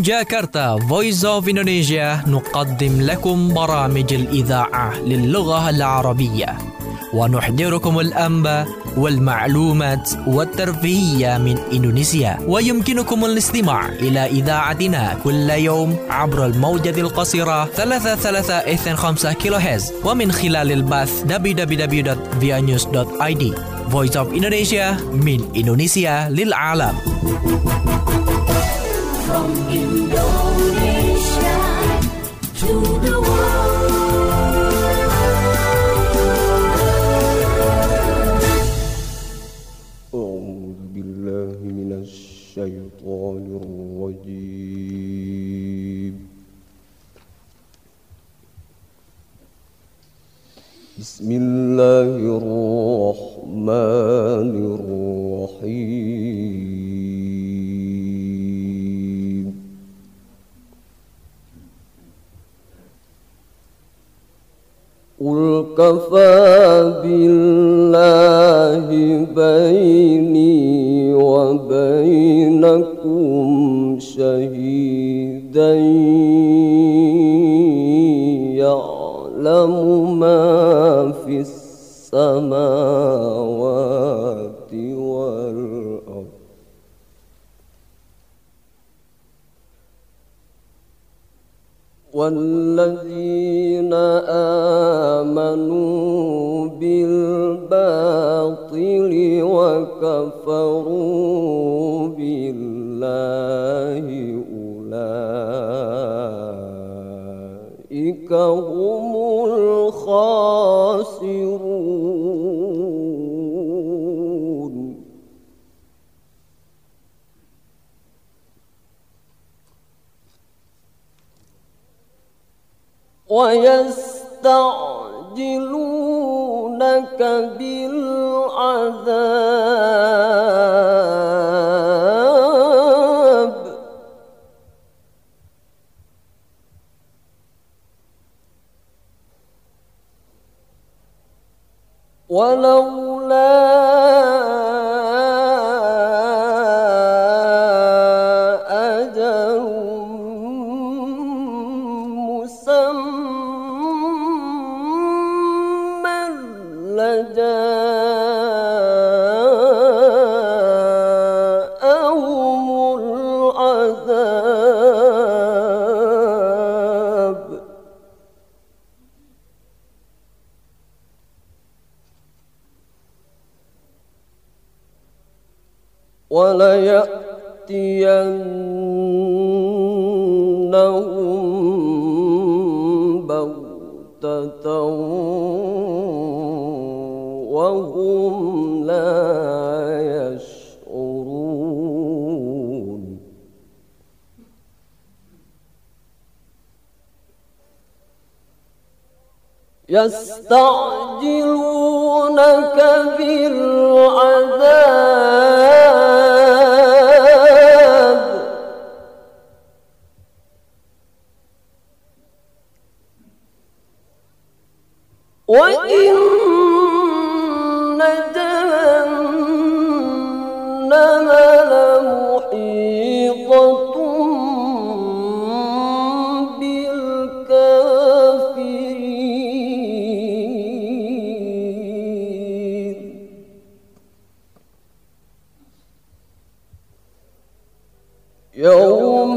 من جاكرتا Voice of Indonesia نقدم لكم برامج الإذاعة للغة العربية ونحضركم الأنباء والمعلومات والترفيهية من إندونيسيا. ويمكنكم الاستماع إلى إذاعتنا كل يوم عبر الموجة القصيرة 3325 كيلوهرتز ومن خلال البث www.vianews.id. Voice of Indonesia من إندونيسيا للعالم. From Indonesia to the world. أعوذ بالله من الشيطان الرجيم. بسم الله الرحمن الرحيم. قل كفى بالله بيني وبينكم شهيدا يعلم ما في السماوات والأرض والذين آمنوا بالباطل وكفروا بالله أولئك هم الخاسرون. ويستعجلونك بالعذاب ولولا أجل مسمى لجاءهم العذاب وليأتينهم بغتة وهم لا يشعرون. يستعجلونك بالعذاب وإن جهنم لمحيطة بالكافرين. يوم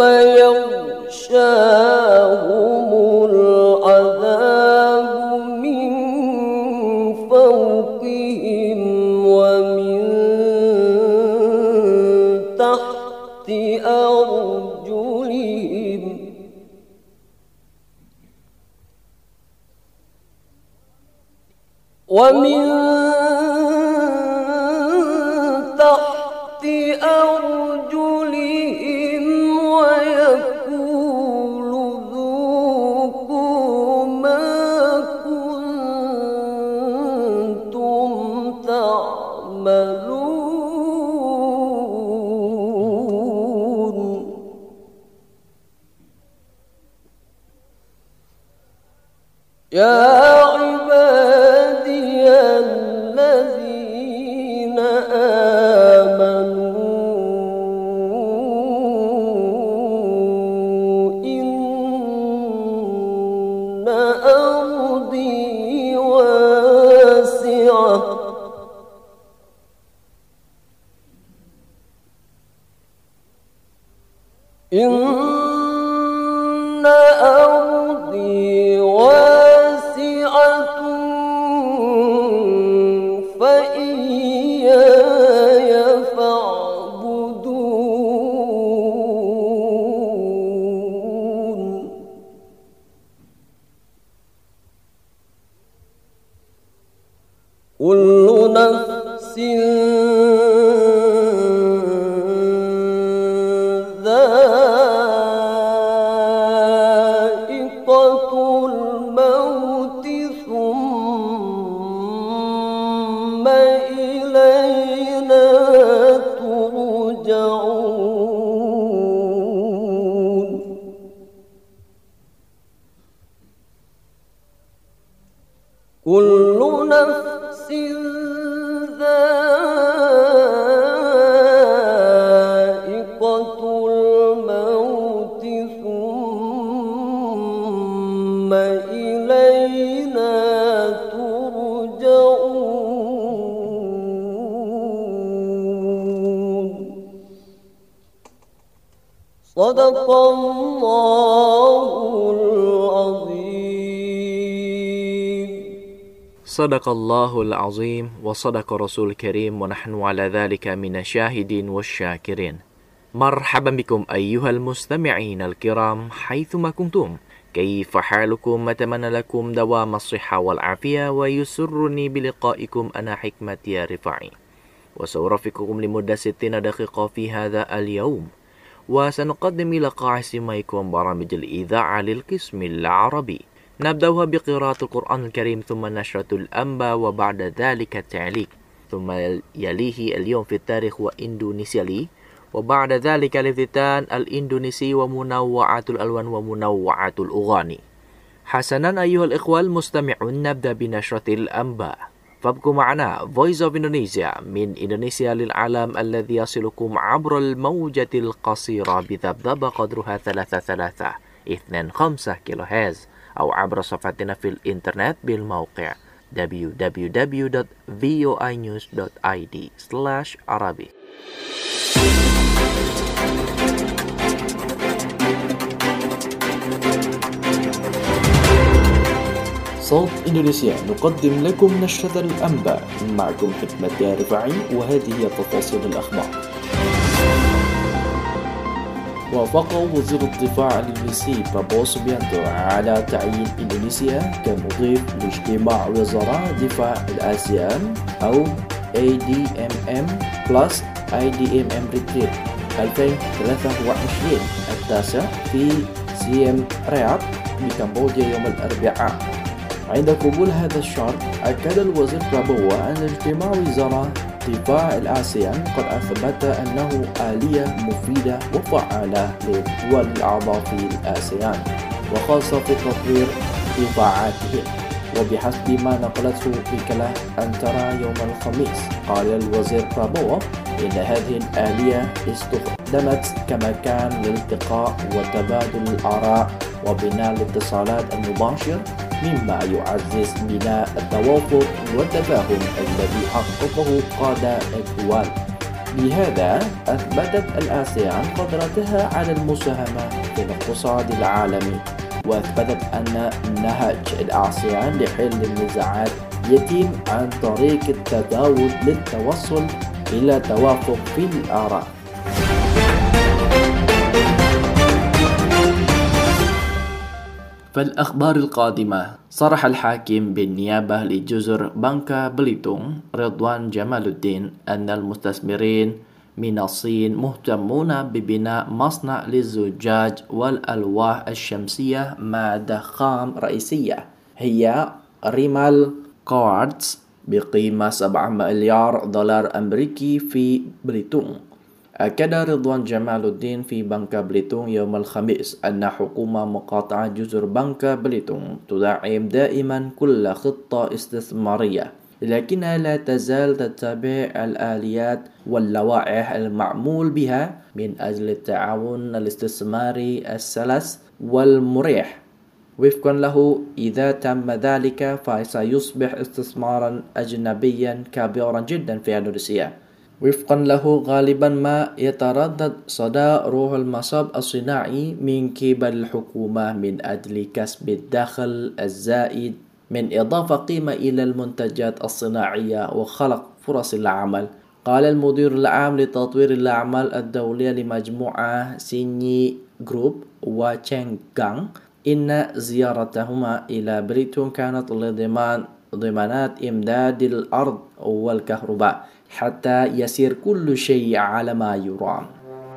يغشاهم العذاب من فوقهم ومن تحت أرجلهم ومن تحت أرجلهم ويقول ذوقوا ما كنتم تعملون. يا عبادي الذين آمنوا إن أرضي واسعة فإياي فاعبدون كل نفس ذائقة الموت ثم إلينا ترجعون كل نفس ذائقة الموت ثم إلينا ترجعون صدق الله العظيم. صدق الله العظيم وصدق رسول الكريم ونحن على ذلك من الشاهدين والشاكرين. مرحبا بكم أيها المستمعين الكرام حيثما كنتم. كيف حالكم؟ أتمنى لكم دوام الصحة والعافية، ويسرني بلقائكم أنا حكمة يا رفاعي، وسأرافقكم لمدة 60 دقيقة في هذا اليوم، وسنقدم لقاء سماعكم برامج الإذاعة للقسم العربي. نبدأها بقراءة القرآن الكريم، ثم نشرة الأنباء، وبعد ذلك التعليق، ثم يليه اليوم في التاريخ وإندونيسيا لي، وبعد ذلك الافتتان الإندونيسي ومنوعات الألوان ومنوعات الأغاني. حسنا أيها الإخوة المستمعون، نبدأ بنشرة الأنباء، فابقوا معنا Voice of Indonesia من إندونيسيا للعالم الذي يصلكم عبر الموجة القصيرة بذبذبة قدرها 3325 كيلو هرتز، أو عبر صفحتنا في الإنترنت بالموقع www.voinews.id/Arabic. صوت إندونيسيا نقدم لكم نشرة الأنباء، معكم حكمة يا رفاعي، وهذه هي تفاصيل الأخبار. وافق وزير الدفاع الإندونيسي برابو سوبيانتو على تعيين إندونيسيا كمضيف لاجتماع وزراء دفاع الآسيان أو ADMM Plus IDMM Retreat 2023 التاسع في سيام رياض بكمبوديا يوم الأربعاء. عند قبول هذا الشرط، أكد الوزير برابو أن اجتماع وزراء دفاع الآسيان قد أثبت أنه آلية مفيدة وفعالة للدول الأعضاء في الآسيان، وخاصة في تطوير دفاعاتهم. وبحسب ما نقلته وكالة أنترا يوم الخميس، قال الوزير برابو إن هذه الآلية استخدمت كمكان للالتقاء وتبادل الآراء وبناء الاتصالات المباشر، مما يعزز بناء التوافق والتفاهم الذي حققه قادة الدول. بهذا أثبتت الآسيان قدرتها على المساهمة في الاقتصاد العالمي، وأثبتت أن نهج الآسيان لحل النزاعات يتم عن طريق التداول للتوصل إلى توافق في الآراء. فالأخبار القادمة، صرح الحاكم بالنيابة لجزر بانكا بليتونغ رضوان جمال الدين أن المستثمرين من الصين مهتمون ببناء مصنع للزجاج والألواح الشمسية مادة خام رئيسية هي ريمال كوارتز بقيمة 7 مليار دولار أمريكي في بليتونغ. أكد رضوان جمال الدين في بانكا بليتونغ يوم الخميس أن حكومة مقاطعة جزر بانكا بليتونغ تدعم دائما كل خطة استثمارية، لكنها لا تزال تتبع الآليات واللوائح المعمول بها من أجل التعاون الاستثماري السلس والمريح. وفقا له، إذا تم ذلك فسيصبح استثمارا أجنبيا كبيرا جدا في إندونيسيا. وفقا له غالبا ما يتردد صدى روح المصاب الصناعي من قبل الحكومة من أجل كسب الدخل الزائد من إضافة قيمة إلى المنتجات الصناعية وخلق فرص العمل. قال المدير العام لتطوير الأعمال الدولية لمجموعة سيني جروب وتشانغ غانغ إن زيارتهما إلى بريتون كانت ضمانات إمداد الأرض والكهرباء حتى يسير كل شيء على ما يرام.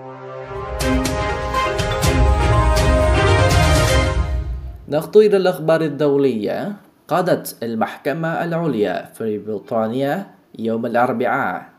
نخطو إلى الأخبار الدولية. قضت المحكمة العليا في بريطانيا يوم الأربعاء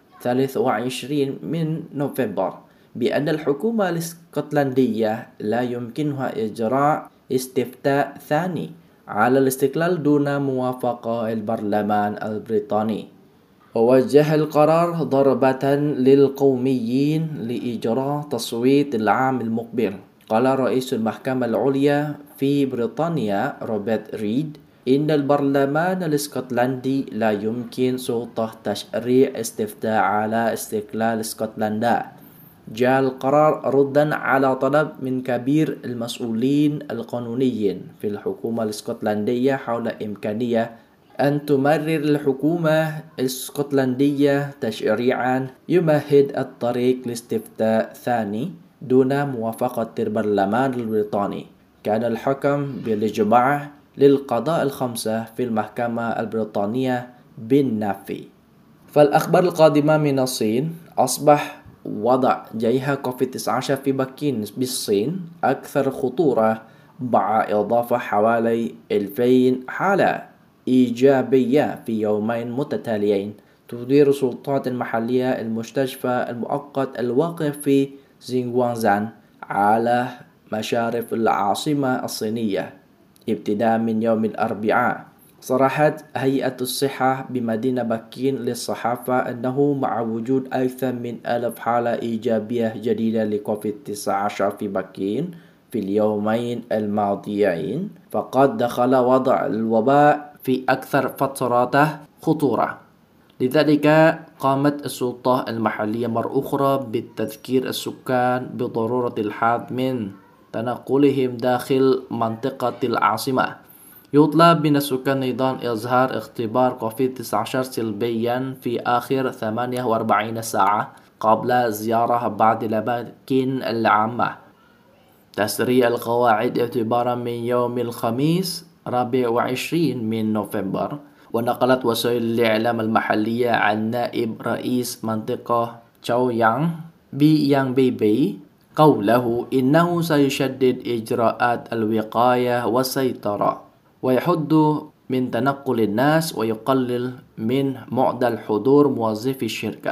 23 من نوفمبر بأن الحكومة الاسكتلندية لا يمكنها إجراء استفتاء ثاني على الاستقلال دون موافقة البرلمان البريطاني. ووجه القرار ضربة للقوميين لإجراء تصويت العام المقبل. قال رئيس المحكمة العليا في بريطانيا روبرت ريد إن البرلمان الاسكتلندي لا يمكن سلطة تشريع استفتاء على استقلال اسكتلندا. جاء القرار ردا على طلب من كبير المسؤولين القانونيين في الحكومة الاسكتلندية حول إمكانية أن تمرر الحكومة الاسكتلندية تشريعا يمهد الطريق لاستفتاء ثاني دون موافقة البرلمان البريطاني. كان الحكم بالإجماع للقضاء الخمسة في المحكمة البريطانية بالنفي. فالأخبار القادمة من الصين. أصبح وضع جائحة كوفيد-19 في بكين بالصين أكثر خطورة مع إضافة حوالي 2000 حالة إيجابية في يومين متتاليين. تدير السلطات المحلية المستشفى المؤقت الواقع في زينغوانزان على مشارف العاصمة الصينية ابتداء من يوم الأربعاء. صرحت هيئة الصحة بمدينة بكين للصحافة أنه مع وجود أكثر من 1000 حالة إيجابية جديدة لكوفيد-19 في بكين في اليومين الماضيين، فقد دخل وضع الوباء في أكثر فتراته خطورة. لذلك قامت السلطة المحلية مرة أخرى بتذكير السكان بضرورة الحد من تنقلهم داخل منطقة العاصمة. يطلب من السكان أيضا إظهار اختبار كوفيد-19 سلبيا في آخر 48 ساعة قبل زيارة بعض الأماكن العامة. تسريع القواعد اعتبارا من يوم الخميس 24 من نوفمبر. ونقلت وسائل الإعلام المحلية عن نائب رئيس منطقة تشاويانغ بيانغ بيبي قوله إنه سيشدد إجراءات الوقاية والسيطرة ويحد من تنقل الناس ويقلل من معدل حضور موظفي الشركة.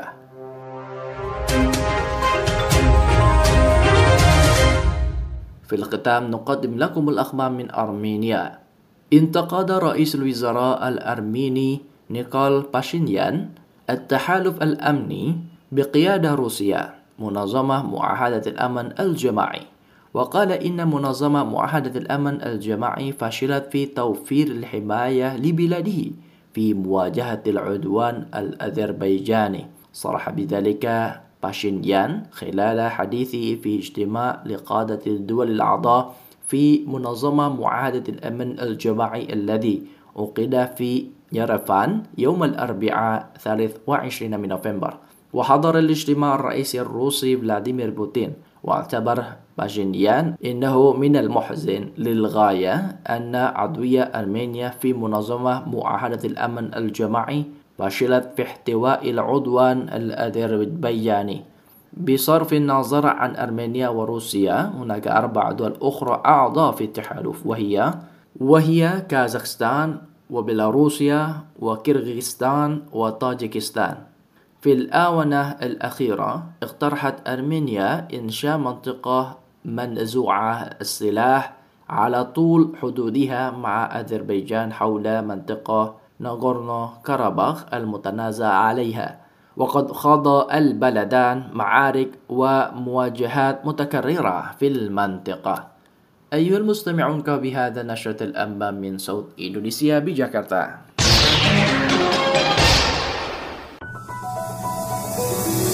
في الختام نقدم لكم الأخبار من أرمينيا. انتقد رئيس الوزراء الأرميني نيكول باشينيان التحالف الأمني بقيادة روسيا منظمة معاهدة الأمن الجماعي، وقال إن منظمة معاهدة الأمن الجماعي فشلت في توفير الحماية لبلاده في مواجهة العدوان الأذربيجاني. صرح بذلك باشينيان خلال حديثه في اجتماع لقادة الدول الأعضاء في منظمة معاهدة الأمن الجماعي الذي عقد في يرفان يوم الأربعاء 23 من نوفمبر. وحضر الاجتماع الرئيس الروسي فلاديمير بوتين. واعتبر باشينيان إنه من المحزن للغاية أن عضوية أرمينيا في منظمة معاهدة الأمن الجماعي فشلت في احتواء العدوان الأذربيجاني. بصرف النظر عن أرمينيا وروسيا، هناك 4 دول أخرى أعضاء في التحالف وهي كازاخستان وبيلاروسيا وكيرغيزستان وطاجيكستان. في الآونة الأخيرة اقترحت أرمينيا إنشاء منطقة منزوعة السلاح على طول حدودها مع أذربيجان حول منطقة ناغورنو كاراباخ المتنازع عليها. وقد خاض البلدان معارك ومواجهات متكررة في المنطقة. أيها المستمعون، بهذا نشرة الأنباء من صوت إندونيسيا بجاكرتا.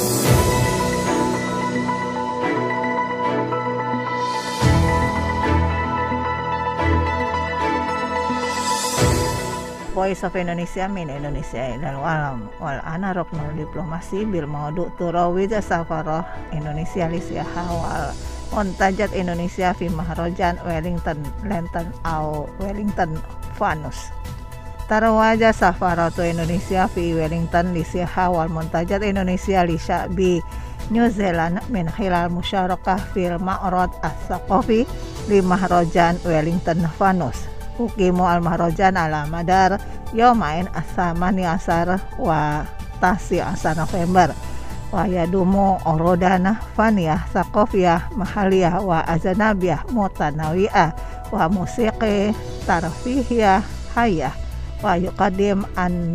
Voice of Indonesia min Indonesia ilal alam wal ana ruknul diplomasi bil maudu turawid safarah Indonesia li siyaha wal muntajat Indonesia fi maharajan Wellington Lantern au Wellington Fanus. Tarawaja safaratu Indonesia fi Wellington li siyaha wal muntajat Indonesia li sya'bi New Zealand min khilal musyarakah fil ma'rad as-saqafi li maharajan Wellington Fanus. Ukimu al-maharajan ala madar yomain as-samani asar wa tasi asar November wa yadumu orodana faniyah saqafiyah mahaliyah wa azanabiyah mutanawiyah wa musiqi tarfihiyah hayah wa yuqadim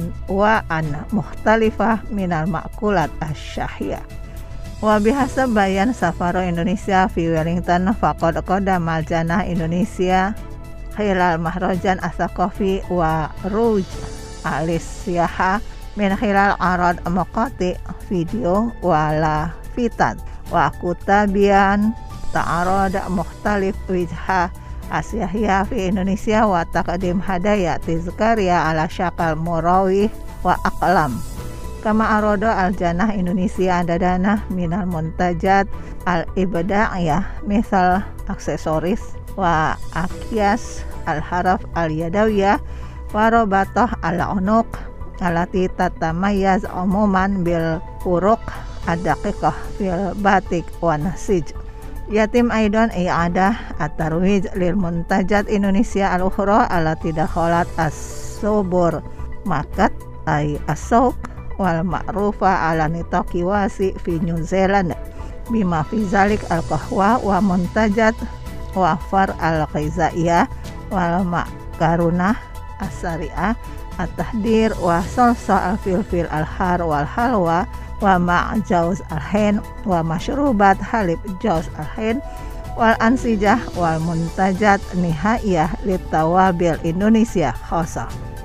an mukhtalifah minal ma'kulat asyahiyah. Wa bihasa bayan safaro Indonesia fi Wellington faqad qadamal janah Indonesia khilal mahrajan as-saqafi wa ruj al-siyaha min khilal arad maqati video wala fitan wa kutabian ta'arad mukhtalif wijha asyahiyah fi Indonesia wa taqdim hadaya tizkariya ala syakal murawih wa aqlam kama arodo al-janah Indonesia adadana minal muntajat al-ibda'iyah misal aksesoris wa akias al-haraf al-yadawiyah wa robatah al-unuq alati tatamayaz umuman bil furuq ad-daqiqah fil batik wa nasij. Yatim aidan i'adah at-tarwij lil muntajat Indonesia al-ukhra alati dakhalat as-subur makat ay as-suq wal ma'rufa ala nitaqi wasi fi New Zealand bima fi zalik al-qahwa wa muntajat wa far al-ghizaiyah wal makarunah as-sari'ah at-tahdir wa salsa al-filfil al-har wal halwa wa ma'jauz al-hin wa masyrubat halib jauz al-hin wal ansijah wal muntajat nihaiyah litawabil Indonesia khosa.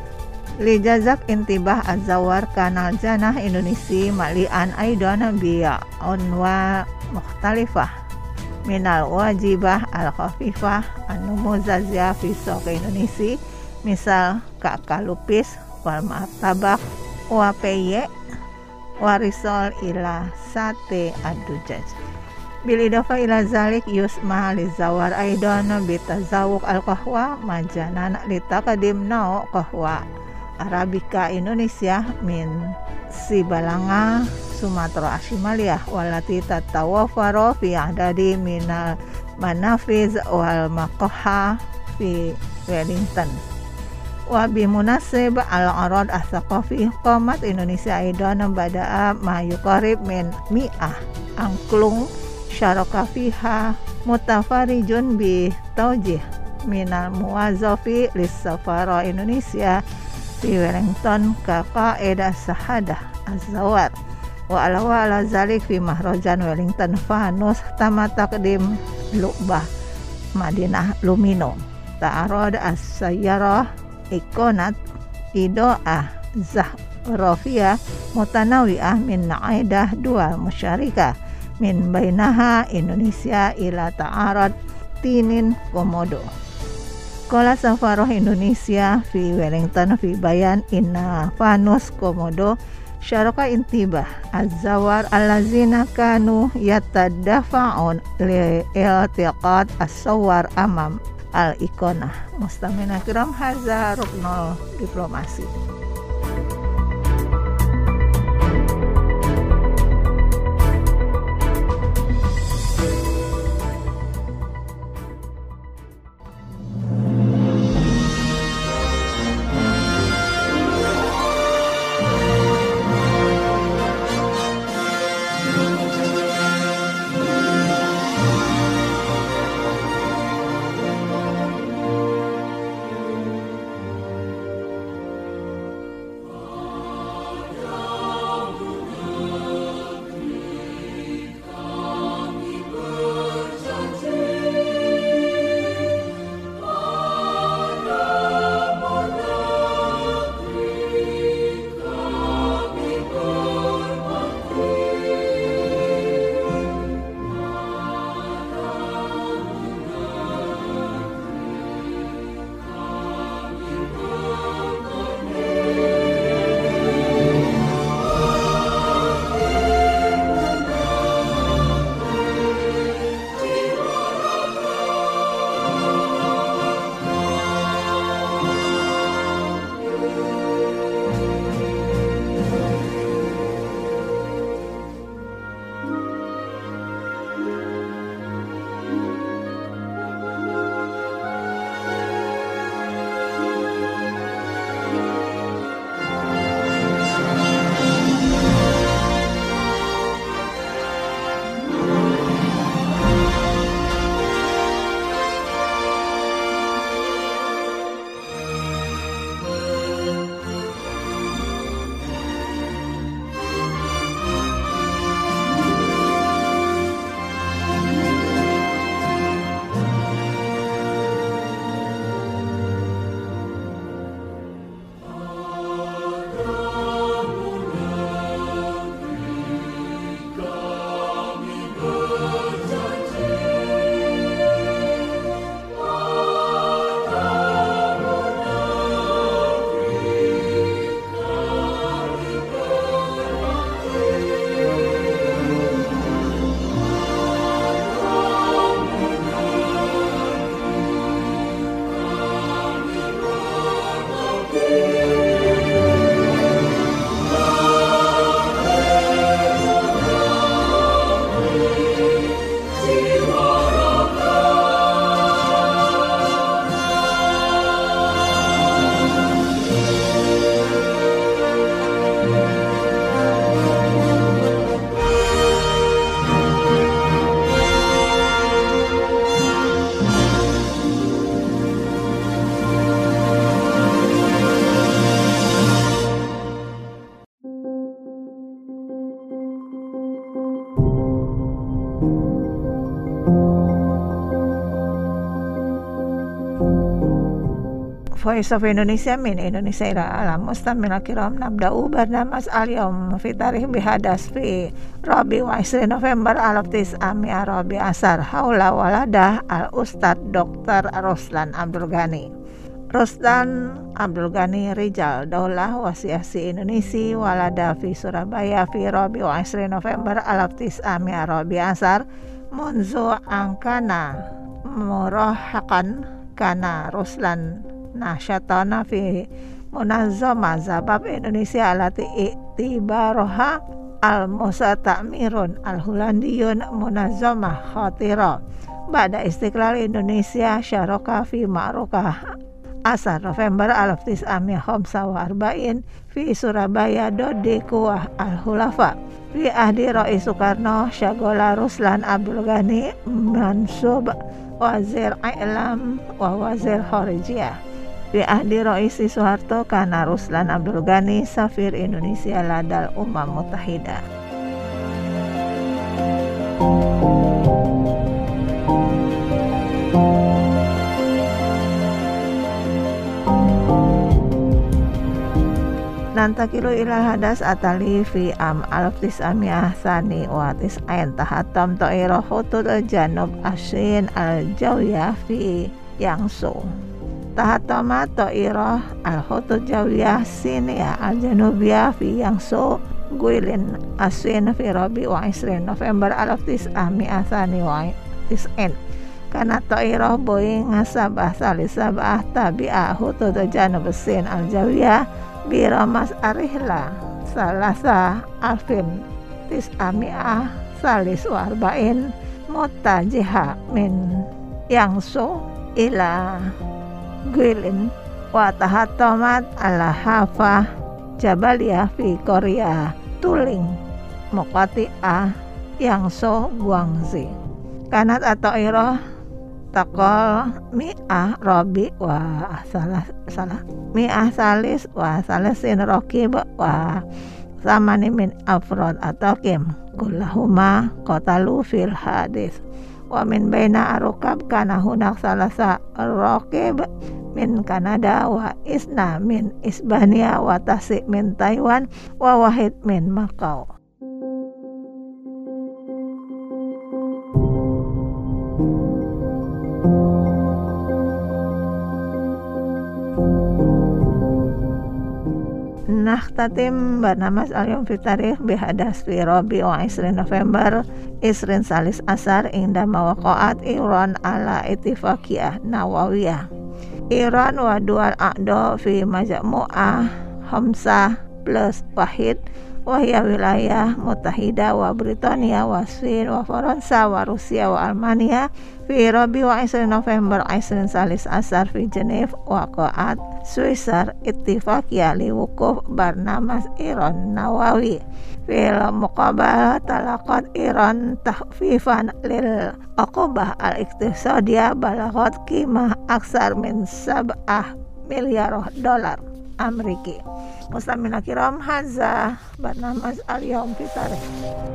Li jazab intibah az-zawar kanal janah Indonesia malian aidan biya unwa mukhtalifah minal wajibah al-khafifah an-numuzaziyah fi suq Indonesia misal kakalupis wal martabak wa peye warisol ila sate ad-dujaj bil idafa ila zalik yusma li zawar aidan bitazawuq al-qahwa majanan litaqdim nau qahwa Arabica Indonesia min Sibalanga Sumatera Ashimaliyah walati tatawafaro fi adadi minal manafiz wal maqaha fi Wellington wa bimunasib al-arad as-saqafi qamat Indonesia aidan bada'a ma yuqarib min mi'ah angklung syaraka fiha mutafarijun bi tawjih minal muwazzafi lis-safara Indonesia fi Wellington ka qaedah sahadah az-zawar wa ala zalik fi mahrajan Wellington Fanus tama taqdim lu'bah Madinah Lumino ta'arad as-sayyarah ikonat ido'ah zahrofiyah mutanawi'ah min na'idah dua musyarikah min bainaha Indonesia ila ta'arad tinin komodo. Kola safaroh Indonesia fi Wellington fi bayan inna Fanus komodo syaraka intibah az-zawar allazina kanu yatadafa'un li iltiqat as-sawar amam al-ikonah. Mustamina kiram hadza ruknul diplomasi. Voice of Indonesia min Indonesia ila alam mustamil kiram nabda'u barnamas al-yawm fi tarikh bihadas fi Rabi wa 20 November al-Abtis Ami Arabi Asar haula waladah al-Ustad Dr. Ruslan Abdul Ghani. Ruslan Abdul Ghani Rijal Daulah Wasiasi Indonesia walada fi Surabaya fi Rabi wa 20 November al-Abtis Ami Arabi Asar munzu angkana murahakan kana Ruslan nasyatana fi munazzama zabab Indonesia alati iktibaroha al-musatamirun al-hulandiyun munazzama khatira ba'da istiqlal Indonesia syaraka fi ma'rukah asar November al-Abtis Ami Khomsa wa Arba'in fi Surabaya dodi kuah al-hulafa fi ahdi Roi Soekarno syagola Ruslan Abdul Ghani mansub wazir I'lam wa wazir Kharijiyah fi ahdi Roisi Soeharto kana Ruslan Abdul Ghani safir Indonesia ladal Umam Muttahidah. Nantakilu ila hadas atali fi am al-Abtis Amiyah Sani wa tis'ain tahatam ta'ira khutut janub asin al-jawiyah fi Yangsu tahatama ta'ira al-khutut jawiyah siniyah al-janubiyah fi Yangsu guilin asin fi Rabi wa 20 November al-Abtis Amiyah Sani wa tis'ain kana ta'ira Boeing sabah salisabah tabi'ah khutut janub asin al-jawiyah biramas arihla salasa alfin tis'ami'ah salis wa arba'in mutajiha min Yangsu ila Guilin wa tahatomat ala hafah Jabaliyah fi Korea Tuling Mokati'ah Yangsu Guangzi kanat atau iroh takol mi'ah Robi wa salah mi'ah salis wa salasin rokib wa samani min afrod atau kim kullahuma qatalu fil hadis wa min baina arukab kana hunak salasa rokib min Kanada wa isna min Isbania wa tasik min Taiwan wa wahid min Macau. Nakhtatim barnamas al-yawm fi tarikh bihadas fi Rabi wa 20 November isrin salis asar inda mawaqa'at Iran ala ittifaqiyah Nawawiyah Iran wa dual a'do fi majmu'ah Khamsah plus wahid wahya wilayah Muttahidah wa Britania wa Sin wa Faransa wa Rusia wa Almania fi Rabi wa 20 November 20 salis asar fi Geneva wa qa'at Swisar ittifaqiyah li wukuf barnamas Iran Nawawi fil muqabalah talaqat Iran tahfifan lil aqabah al-iqtisadiyah balagat qimah aksar min 7 miliar dolar Ameriki. Mustamina kiram hadza barnamas al-yawm fi tarikh.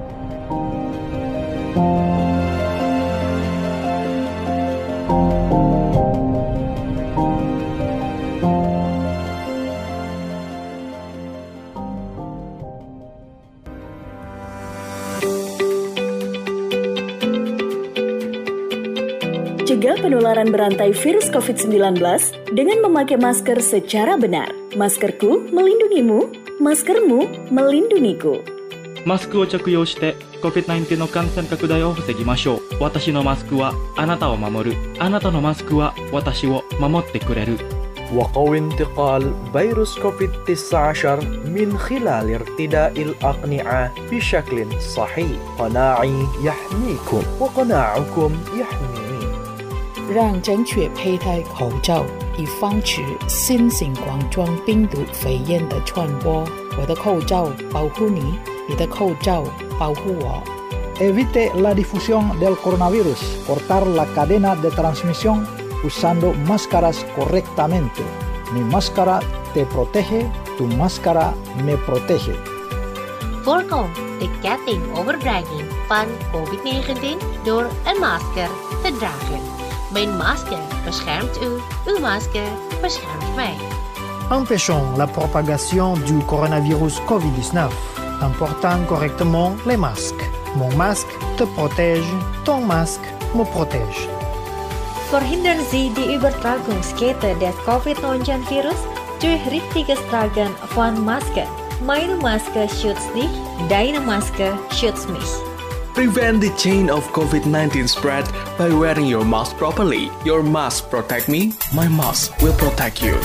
Cegah penularan berantai virus COVID-19 dengan memakai masker secara benar. Maskerku melindungimu, maskermu melindungiku. マスクを着用して COVID-19 の感染拡大を防ぎましょう。私のマスクはあなたを守る。あなたのマスクは私を守ってくれる。 وقوي انتقال فيروس كوفيد-19 من خلال ارتداء الأقنعة بشكل صحيح. قناعي يحميكم وقناعكم يحميني. 让正确佩戴口罩，以防止新型冠状病毒肺炎的传播。我的口罩保护你，你的口罩保护我。 Evite la difusión del coronavirus. Cortar la cadena de transmisión usando máscaras correctamente. Mi máscara te protege, tu máscara me protege. Voorkom de ketting overdraging van COVID-19 door een masker te dragen. Mijn masker beschermt u, uw masker beschermt mij. Empêchons la propagation du coronavirus COVID-19 en portant correctement les masques. Mon masque te protège, ton masque me protège. Verhindern Sie die Übertragungskette des Covid-19-Virus durch richtiges Tragen von Masken. Meine Maske schützt dich, deine Maske schützt mich. Prevent the chain of COVID-19 spread by wearing your mask properly. Your mask protect me, my mask will protect you.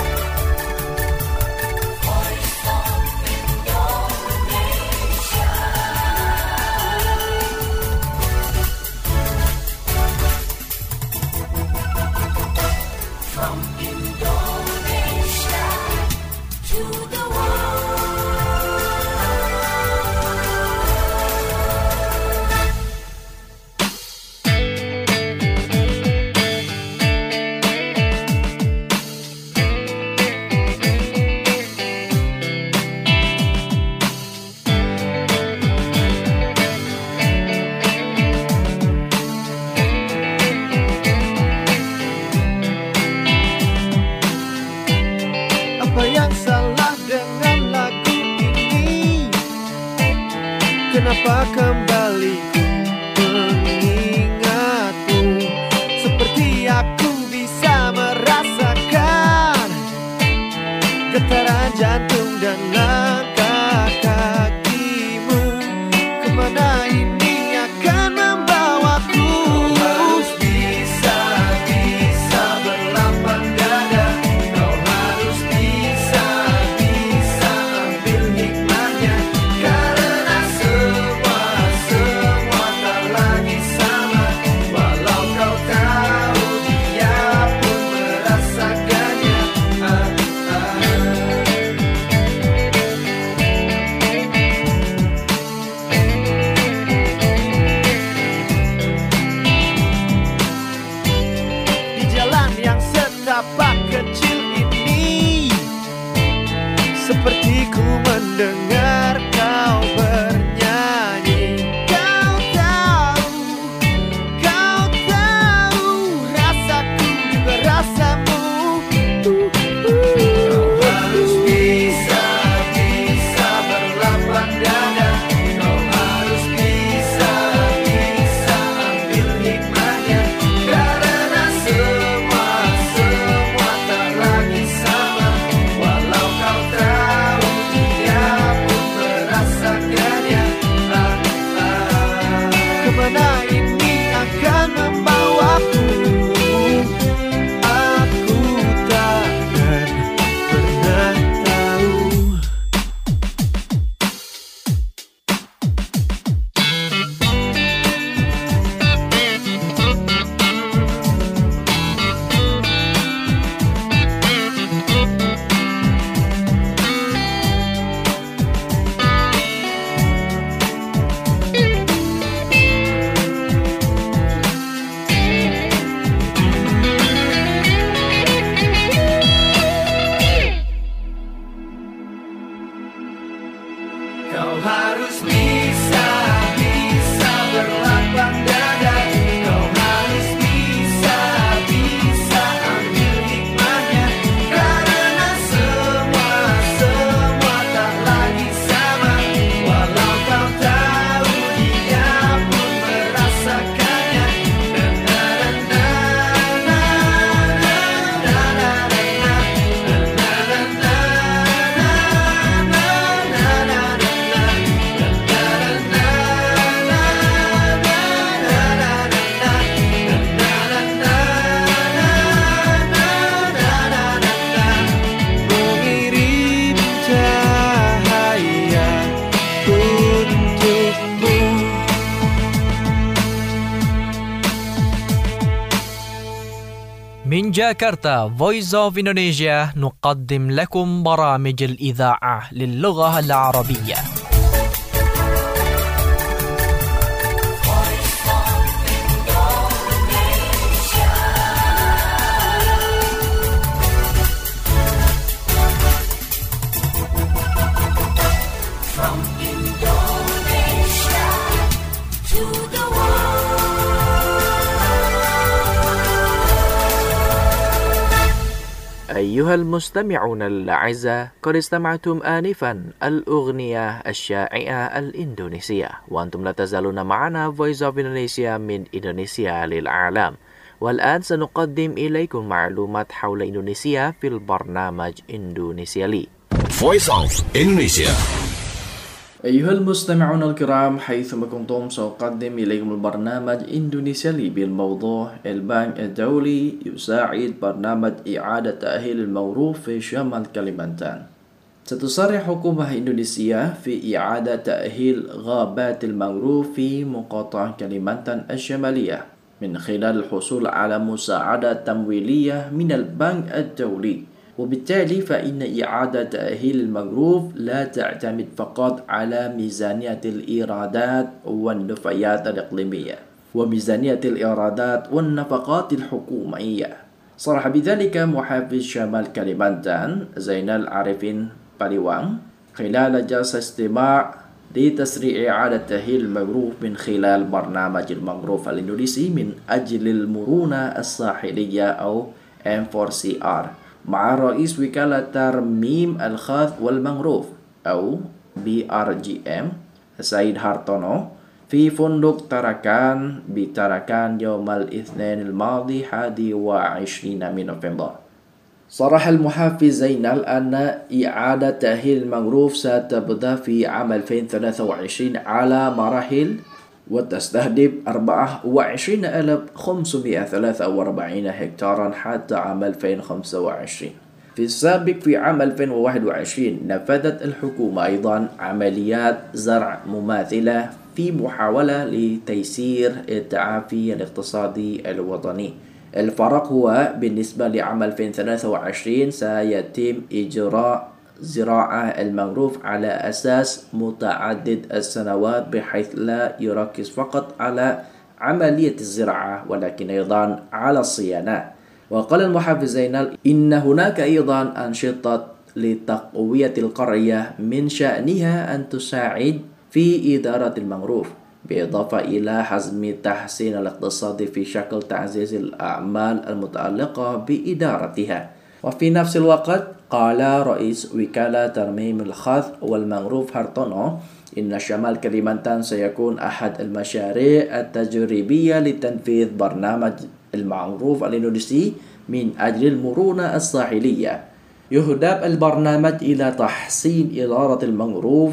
Kenapa kembali ku mengingatmu, seperti aku bisa merasakan getaran jantung dan langkah kakimu. Kemana ini akan membawaku? Kau harus bisa berlapang dada. Kau harus bisa ambil hikmahnya. Seperti ku mendengar kau bernyanyi. Kau tahu rasaku juga rasamu. Kau harus bisa berlapang dada. Kau harus bisa ambil hikmahnya. Karena semua tak lagi sama. Walau kau tahu dia pun merasakannya. Kemana ini akan membawaku? Aku takkan pernah tahu. Kau harus bisa berlapang dada. Kau harus bisa ambil hikmahnya. Karena semua tak lagi sama. Walau kau tahu dia pun merasakannya. Mengirim cahaya untukmu. من جاكرتا Voice of Indonesia نقدم لكم برامج الإذاعة للغة العربية. To the world. أيها المستمعون الأعزاء، قد استمعتم آنفا الأغنية الشائعة الإندونيسية، وأنتم لا تزالون معنا Voice of Indonesia من إندونيسيا للعالم. والآن سنقدم إليكم معلومات حول إندونيسيا في البرنامج إندونيسيا لي. Voice of Indonesia. أيها المستمعون الكرام، حيثما كنتم سأقدم إليكم البرنامج إندونيسيا لي بالموضوع البنك الدولي يساعد برنامج إعادة تأهيل المنغروف في شمال كليمانتان. ستصرح حكومة إندونيسيا في إعادة تأهيل غابات المنغروف في مقاطعة كليمانتان الشمالية من خلال الحصول على مساعدة تمويلية من البنك الدولي. وبالتالي فإن إعادة تأهيل المنغروف لا تعتمد فقط على ميزانية الإيرادات والنفايات الإقليمية وميزانية الإيرادات والنفقات الحكومية. صرح بذلك محافظ شمال كليمانتان زينال عارفين باريوان خلال جلسة استماع لتسريع إعادة تأهيل المنغروف من خلال برنامج المنغروف الإندونيسي من أجل المرونة الساحلية أو M4CR مع رئيس وكالة ترميم الخاذ والمنغروف أو BRGM سيد هارتونو في فندق تراكان بتراكان يوم الاثنين الماضي 21 من نوفمبر. صرح المحافظ زينال أن إعادة تأهيل المنغروف ستبدأ في عام 2023 على مراحل وتستهدف 24,543 هكتارا حتى عام 2025. في السابق في عام 2021 نفذت الحكومة أيضا عمليات زرع مماثلة في محاولة لتيسير التعافي الاقتصادي الوطني. الفرق هو بالنسبة لعام 2023 سيتم إجراء زراعة المنغروف على أساس متعدد السنوات بحيث لا يركز فقط على عملية الزراعة ولكن أيضا على الصيانة. وقال المحافظ زينال إن هناك أيضا أنشطة لتقوية القرية من شأنها أن تساعد في إدارة المنغروف بالإضافة إلى حزم تحسين الاقتصاد في شكل تعزيز الأعمال المتعلقة بإدارتها. وفي نفس الوقت قال رئيس وكالة ترميم الخاذ والمنغروف هارتونو إن شمال كليمانتان سيكون أحد المشاريع التجريبية لتنفيذ برنامج المنغروف الإندونيسي من أجل المرونة الساحلية. يهدف البرنامج إلى تحسين إدارة المنغروف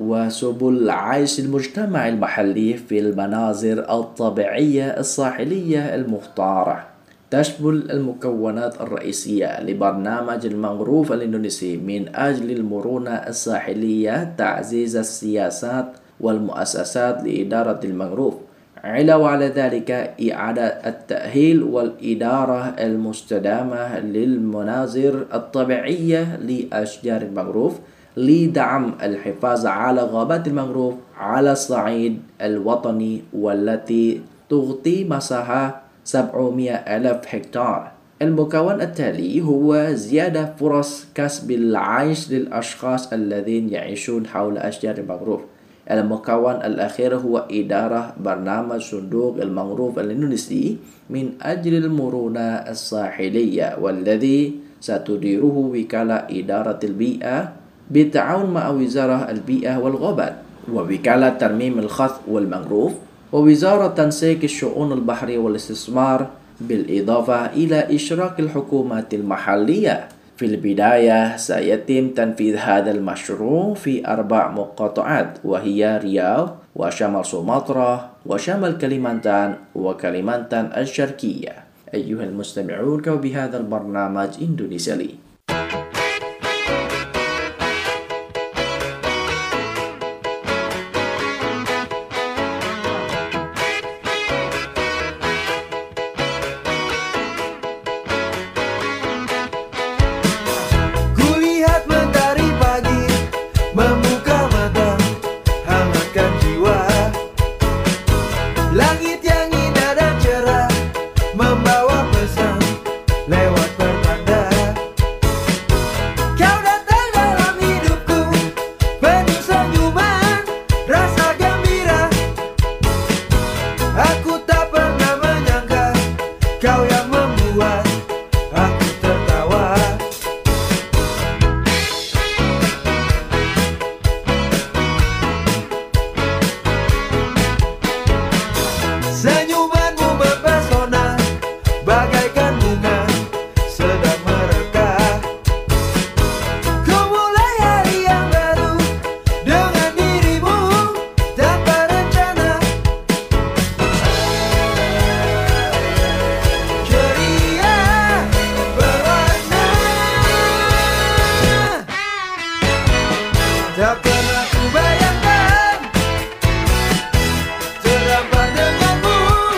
وسبل عيش المجتمع المحلي في المناظر الطبيعية الساحلية المختارة. تشمل المكونات الرئيسية لبرنامج المنغروف الإندونيسي من أجل المرونة الساحلية تعزيز السياسات والمؤسسات لإدارة المنغروف، علاوة على ذلك إعادة التأهيل والإدارة المستدامة للمناظر الطبيعية لأشجار المنغروف لدعم الحفاظ على غابات المنغروف على الصعيد الوطني والتي تغطي مساحة 700,000 هكتار. المكون التالي هو زيادة فرص كسب العيش للأشخاص الذين يعيشون حول أشجار المنغروف. المكون الأخير هو إدارة برنامج صندوق المنغروف الإندونيسي من أجل المرونة الساحلية والذي ستديره وكالة إدارة البيئة بالتعاون مع وزارة البيئة والغابات ووكالة ترميم الخاذ والمنغروف ووزارة تنسيق الشؤون البحرية والاستثمار بالإضافة إلى إشراك الحكومات المحلية. في البداية سيتم تنفيذ هذا المشروع في 4 مقاطعات وهي رياض وشمال سومطرة وشمال كليمانتان وكليمانتان الشرقية. أيها المستمعون، وبهذا البرنامج إندونيسيا لي. Tak pernah ku bayangkan terdampar denganmu.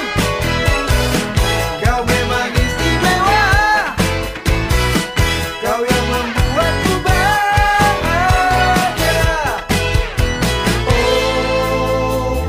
Kau memang istimewa, kau yang membuatku bahagia. Oh,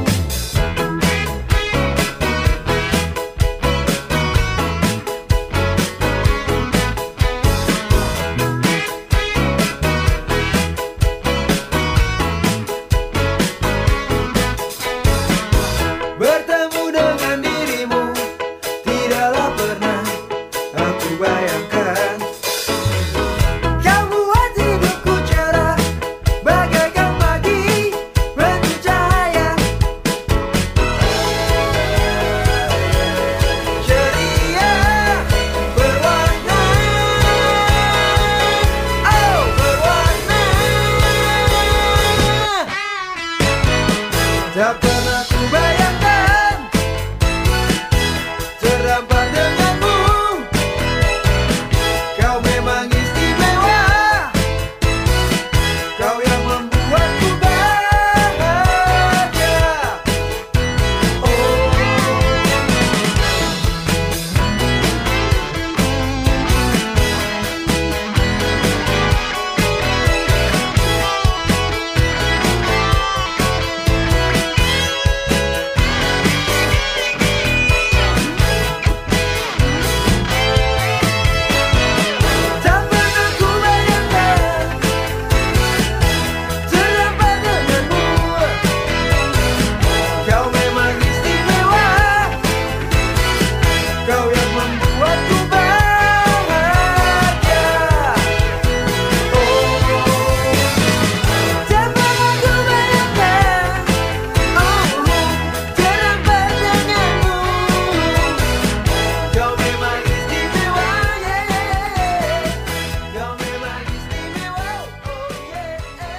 bertemu dengan dirimu tidaklah pernah aku bayangkan. Kau buat hidupku cerah bagaikan pagi penuh cahaya. Ceria, berwarna, oh berwarna. Tak pernah ku bayangkan terdampar denganmu. Kau memang istimewa, kau yang membuatku bahagia. Oh, tak pernah ku bayangkan terdampar denganmu. Kau memang istimewa, kau yang membuatku bahagia. Oh, tak pernah ku bayangkan, oh, terdampar denganmu. Kau memang istimewa, yeah, yeah. Kau memang istimewa, oh yeah.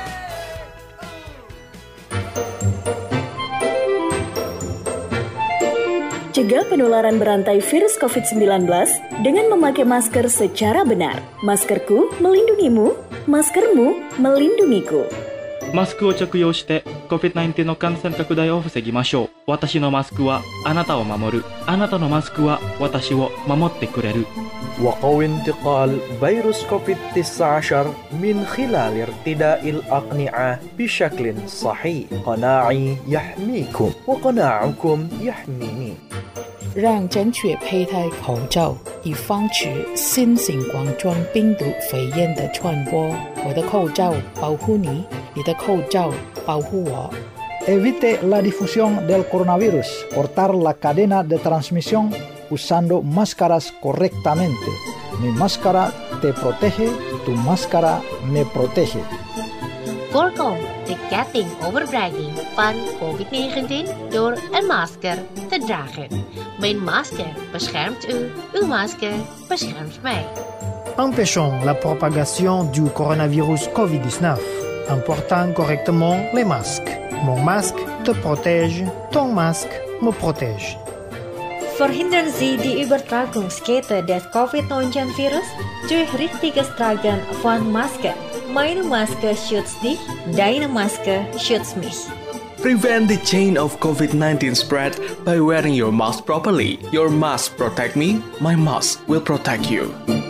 Cegah penularan berantai virus COVID-19 dengan memakai masker secara benar. Maskerku melindungimu, maskermu melindungiku. マスクを着用して COVID-19 の感染拡大を防ぎましょう。私のマスクはあなたを守る。あなたのマスクは私を守ってくれる。 وقوي انتقال فيروس كوفيد-19 من خلال ارتداء الأقنعة بشكل صحيح. قناعي يحميكم وقناعكم يحميني. 让正确佩戴口罩，以防止新型冠状病毒肺炎的传播。我的口罩保护你，你的口罩保护我。 Evite la difusión del coronavirus. Cortar la cadena de transmisión usando máscaras correctamente. Mi máscara te protege, tu máscara me protege. Voorkom de ketting overbrenging van COVID-19 door een masker te dragen. Mijn masker beschermt u, uw masker beschermt mij. Empêchons la propagation du coronavirus Covid-19 en portant correctement les masques. Mon masque te protège, ton masque me protège. Verhindern Sie die Übertragungskette des Covid-19-Virus durch richtiges Tragen von Maske. Meine Maske schützt dich, deine Maske schützt mich. Prevent the chain of COVID-19 spread by wearing your mask properly. Your mask protect me, my mask will protect you.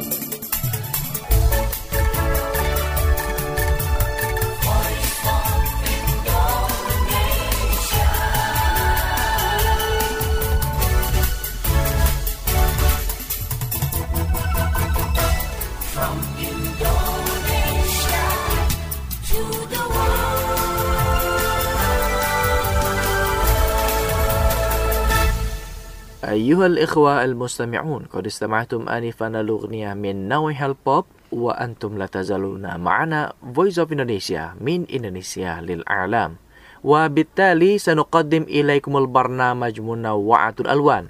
From Indonesia to the أيها الإخوة المستمعون، قد استمعتم آنفا الأغنية من نوع البوب وأنتم لا تزالون معنا Voice of Indonesia من إندونيسيا للأعلام، وبالتالي سنقدم إليكم البرنامج منوعة الألوان.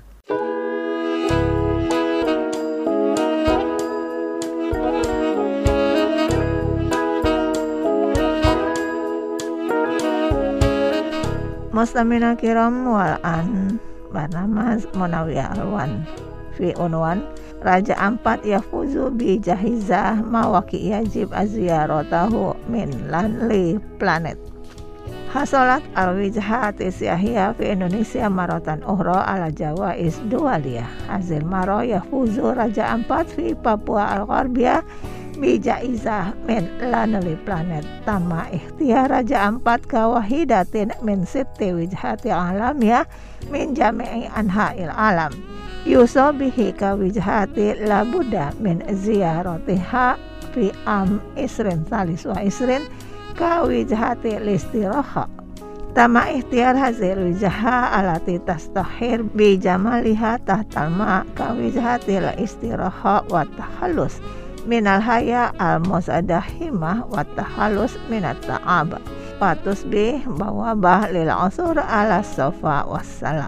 Mustamina kiram wal an bernama Munawiyah Alwan fi unwan Raja Ampat yafuzu bi jahizah mawaki yajib aziyaratahu min lanli planet. Hasolat al-wijhati siyahiyah fi Indonesia maratan ukhra ala jawais dualiyah. Hasil maro yafuzu Raja Ampat fi Papua al-Gharbiyah bi jaizah min lanli planet. Tama ikhtiyar Raja Ampat kawahidatin min sitti wijhati alamiyah min jami'i anha'il alam. Yusobihi ka wijhati labuda min ziyaratiha fi am isrin salis wa isrin ka wijhati listiraha. Tama ikhtiar hazil wijha alati tastahir bi jamaliha tahtal ma ka wijhati la istiraha wa tahallus minal haya al musadahimah wa tahallus minat ta'ab wa tusbih bawabah lil usur ala sofa wassalam.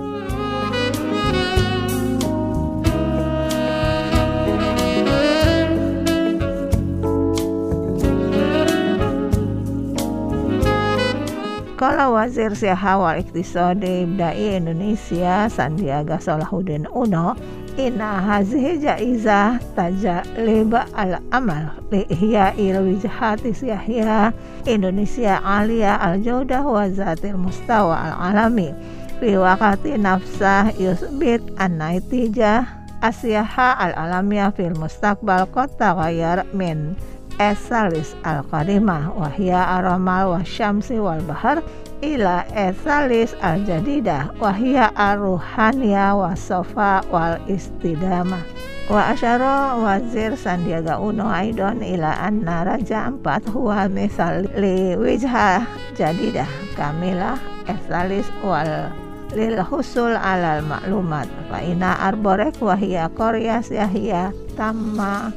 Kala Wazir Siaha wal Iqtisadi Ibdai Indonesia Sandiaga Salahuddin Uno, inna hazihi jaizah tajaliba al-amal li ihya'il wijhati siyahiyah Indonesia aliyah al-jawdah wa zatil mustawa al-alami fi waqati nafsah yusbit an-naitijah asyaha al-alamiyah fil mustaqbal qad taghayyar min esalis al-qadimah wahia aramal wa syamsi wal bahar ila esalis al-jadidah wahia ar-ruhaniyah wa sofa wal istidamah. Wa asyara Wazir Sandiaga Uno aidon ila anna Raja Ampat huwa misal li wijhah jadidah kamilah esalis wal lil husul alal maklumat fa ina arborek wahia Korea siyahiyah tamma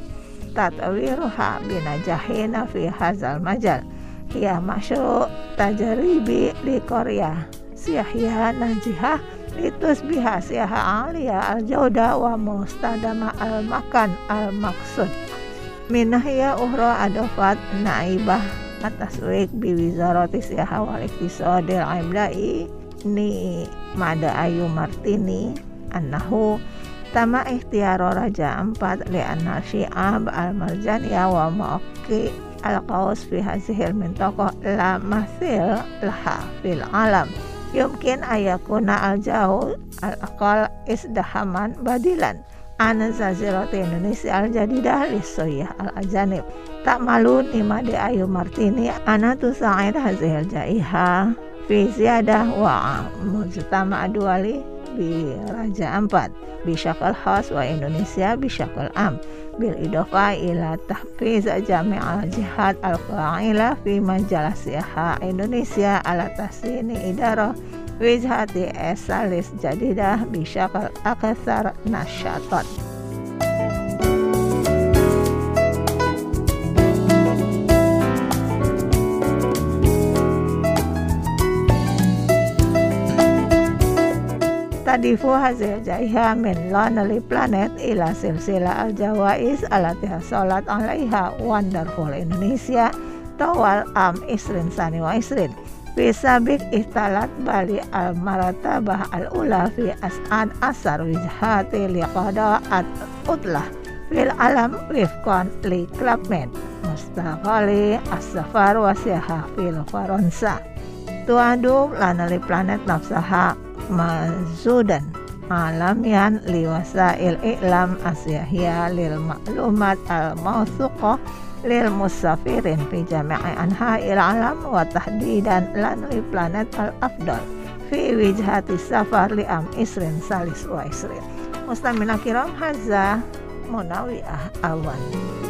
tatwiruha binajahina fi hazal majal hiya masyru' tajribi li Korea siyahiyah najihah litusbiha siyaha aliyah al-jawda wa mustadama al-makan al-maqsud minahya uhra adofat naibah ataswik bi wizarati siyaha wal iqtisadil ibdai ni Mada Ayu Martini annahu tama ikhtiyaro Raja Ampat li anna syi'ab al-marjaniyah wa ma'aki al-qaus fi hazihil mintaqah la mathil laha fil alam yumkin ayakuna al-jauh al-aqal isdahaman badilan ana zazirati Indonesia al-jadidah lisoyah al-ajanib tak malun Imade Ayu Martini ana tusa'id hazihil jaiha fi ziyadah wa mujtama' duali bi Raja Ampat bisyakal khas wa Indonesia bisyakal am bil idofa ila tahfiz jami' al jihad al qa'ila fi majalah siyaha Indonesia ala tahsini idarah wijhati esalis jadidah bisyakal akthar nasyatat. Tadifu hazil jaiha min lanali planet ila silsila al-jawais alatiha salat alaiha wonderful Indonesia tawal am isrin sani wa isrin bisabik ihtalat bali al-maratabah al-ula fi as'ad asar wijhati liqada at-utlah fil alam wifqan li klubmen mustaqali as-safar wasiyaha fil faransa tuadu lanali planet nafsaha mazudan alamian liwasail i'lam asyahiyah lil maklumat al-mawthuqah lil musafirin fi jami'i anha'il alam wa tahdidan lanli planet al-afdal fi wijhati safar li am isrin salis wa isrin. Mustamina kiram hazza Munawiyah Awan.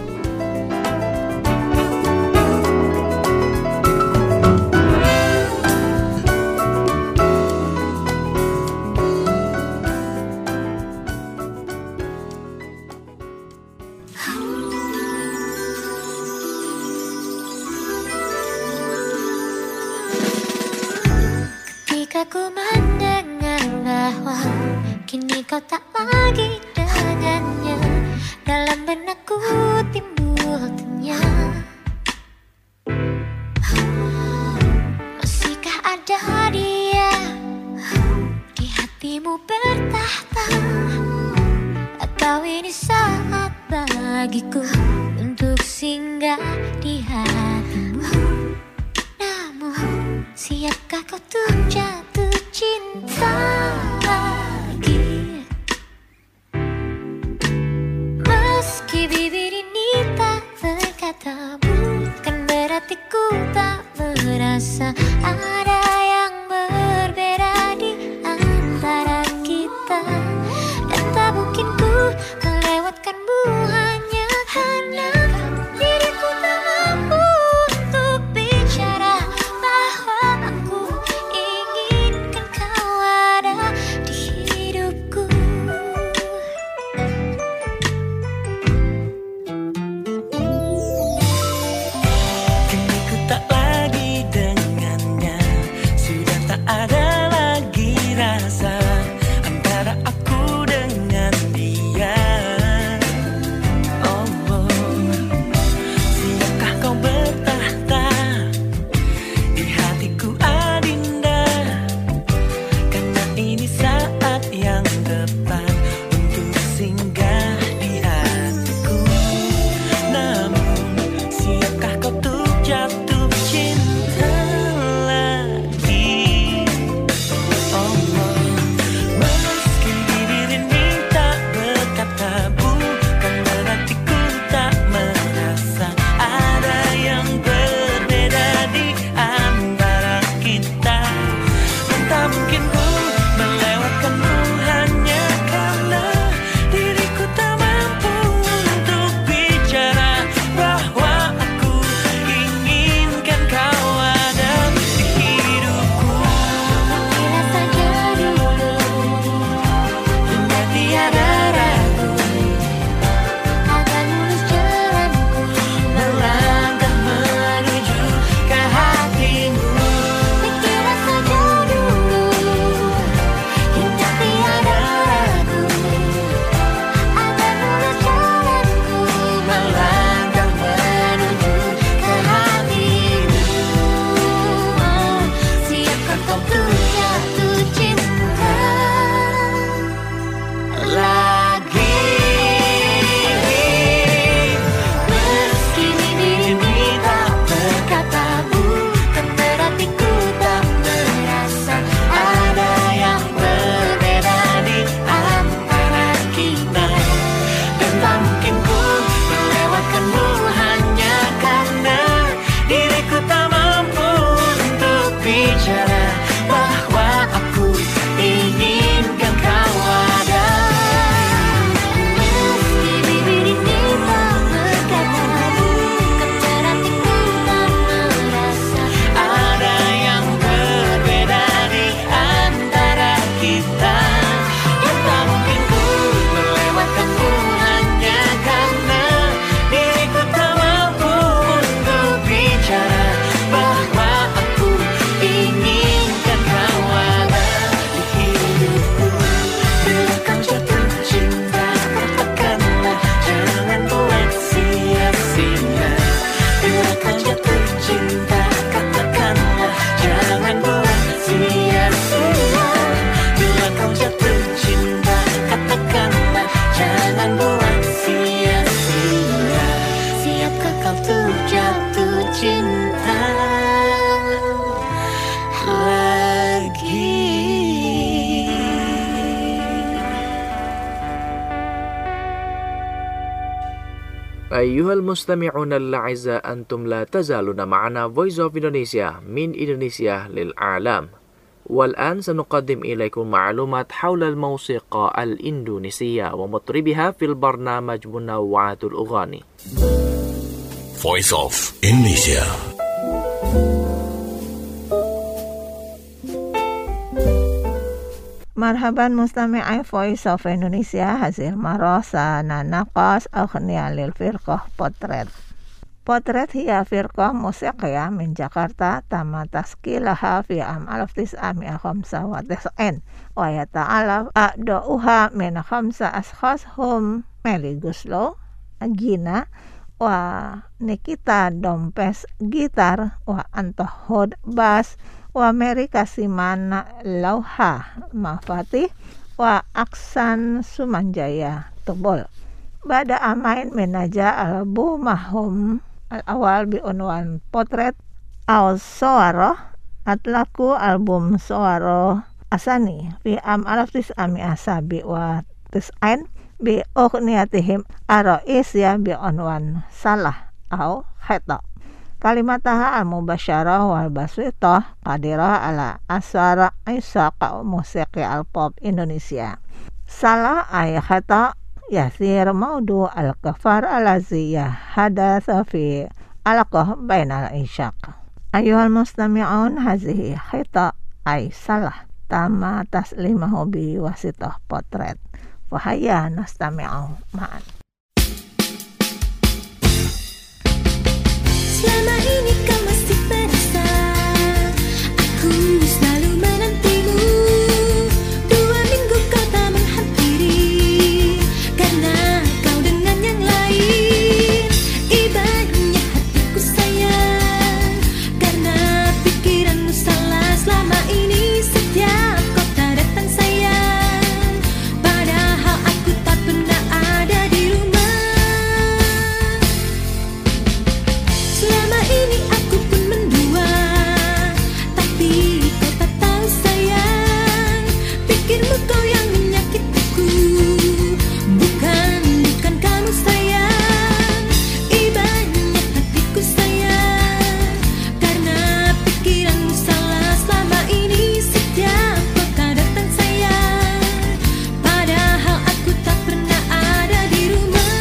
Ku mendengar bahwa kini kau tak lagi dengannya, dalam benakku timbul tanya, masihkah ada dia di hatimu bertahta? kau ini saat bagiku untuk singgah di hatimu. Namun siapkah kau tuh jatuh cinta lagi? Meski bibir ini tak berkata, bukan berarti ku tak merasa ada yang berbeda di antara kita. Dan tak mungkin ku melewatkanmu hanya karena diriku tak mampu untuk bicara bahwa aku inginkan kau ada di hidupku. Kini ku tak lagi dengannya, sudah tak ada lagi rasa antara aku dengan dia. Oh, siapkah kau bertahta di hatiku Adinda? Karena ini saat yang tepat untuk singgah di hatiku. Namun siapkah kau tuh jatuh cinta lagi? Oh, meski bibir ini tak berkata, bukan berarti ku tak merasa ada yang berbeda di antara kita. Dan tak mungkin ku melewatkanmu hanya karena diriku tak mampu untuk bicara bahwa aku inginkan kau ada di hidupku. Kira saja dulu hingga tiada ragu akan lurus jalanku Melangkah menuju ke hatimu. Kira saja dulu hingga tiada ragu akan lurus jalanku Melangkah menuju ke hatimu. Siapkah kau tuh jatuh cinta Lagi meski bibir ini tak berkata, bukan berarti ku tak merasa ada yang berbeda di antara kita. Dan tak mungkin ku melewatkanmu hanya karena diriku tak mampu untuk bicara bahwa aku inginkan kau ada. Meski bibir ini tak berkata, bukan berarti ku tak merasa Ada yang berbeda di antara kita. Dan tak mungkin ku melewatkanmu hanya karena diriku tak mampu untuk bicara bahwa aku inginkan kau ada di hidupku. Bila kau jatuh cinta, katakanlah, jangan buat sia-sia. Bila kau jatuh cinta, katakanlah, jangan buat sia-sia. Bila kau jatuh cinta, katakanlah, jangan buat sia-sia. Siapkah kau tuh jatuh cinta lagi? أيها المستمعون الأعزاء أنتم لا تزالون معنا Voice of Indonesia من إندونيسيا للعالم. والآن سنقدم إليكم معلومات حول الموسيقى الإندونيسية ومطربها في البرنامج منوعات الأغاني. Voice of Indonesia. Marhaban mustami'ai Voice of Indonesia, hasil marosa nanaqas aghnia lil firqah potret. Potret hiya firqah musiqiyah min Jakarta tama taskilaha fi am 1995 wa yata'alaf a'da'uha min khamsa ashkhas hum Meli Guslo, Gina, wa Nikita Dompes gitar, wa Antohod bass, wa Mary Kasimana Lauha Mafatih, wa Aksan Sumanjaya Tebol. Bada amain menaja albu mahum al-awal bi unwan potret al soaro atlaku album soaro asani fi am alaftis ami asabi wa tis'ain bi ukhniyatihim arais ya bi unwan salah au khata. Kalimataha al-mubasyarah wal basitah qadirah ala asara isaqa musiki al-pop Indonesia. Salah ay khata yasir maudu al-kafar alazi hadatha fi alaqah bainal isyaq. Ayuhal mustami'un hazihi khita ay salah tama taslimahu bi wasitah potret. Wahaya nastami'u ma'an. Selama ini kau masih merasa aku selalu menantimu. 2 minggu kau tak menghampiri karena kau dengan yang lain. Ibanya hatiku sayang karena pikiranmu salah. Selama ini setiap kau tak datang sayang, padahal aku tak pernah ada di rumah. Selama ini aku pun mendua, tapi kau tak tahu sayang. Pikirmu kau yang menyakitiku, bukan kamu sayang. Ibanya hatiku sayang karena pikiranmu salah. Selama ini setiap kau tak datang sayang, padahal aku tak pernah ada di rumah.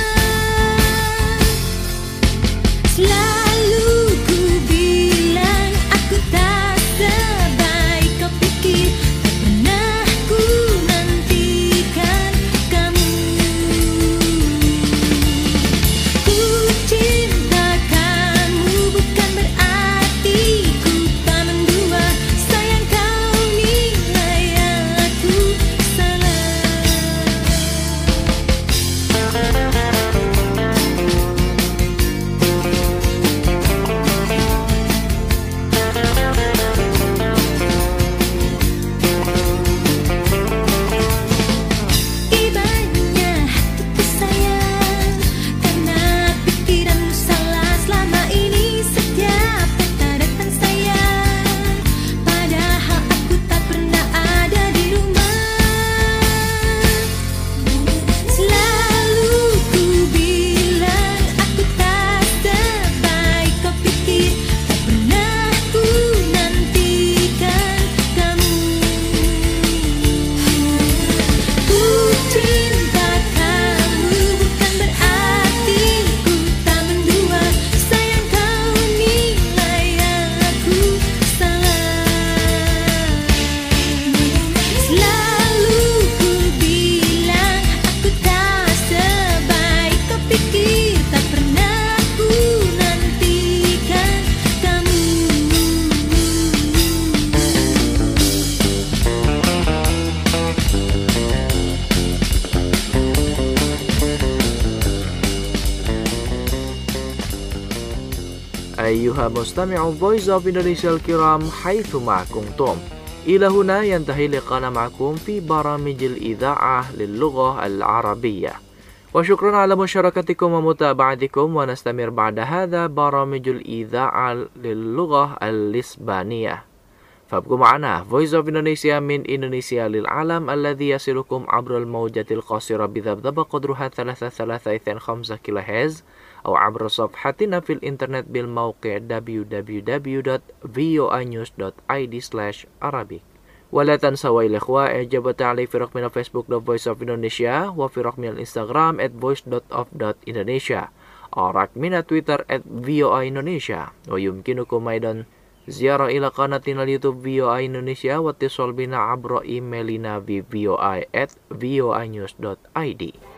Selalu ku bilang aku tak sebaik kau pikir, tak pernah ku nantikan kamu. Ku cinta kamu bukan berarti ku tak mendua. Sayang kau nilai aku salah. Ibanya hatiku sayang karena pikiranmu salah. Selama ini setiap kata datang sayang, padahal aku tak pernah ada di rumah. Selalu ku bilang aku tak sebaik kau pikir, tak pernah ku nantikan kamu. Ku cinta kamu bukan berarti ku tak mendua. Sayang kau nilai aku salah. Selalu ku bilang aku tak sebaik kau pikir, tak pernah ku nantikan kamu. أيها مستمع Voice of Indonesia الكرام حيثما كنتم. إلى هنا ينتهي لقاءنا معكم في برامج الإذاعة للغة العربية. وشكرا على مشاركتكم ومتابعتكم، ونستمر بعد هذا برامج الإذاعة للغة الإسبانية. فابقوا معنا Voice of Indonesia من إندونيسيا للعالم الذي يصلكم عبر الموجة القصيرة بذبذبة قدرها 3,325 كيلوهرتز أو عبر صفحتنا في الإنترنت بالموقع www.voinews.id/Arabic. ولا تنسوا الإخوة إعجاب وتعليق في رقمنا فيسبوك Voice of Indonesia، وفي رقمنا الإنستغرام @voice.of.indonesia، ورقمنا تويتر @VOA Indonesia. ويمكنكم أيضا زيارة إلى قناتنا اليوتيوب VOA Indonesia واتصال بنا عبر إيميلنا في voi@voinews.id.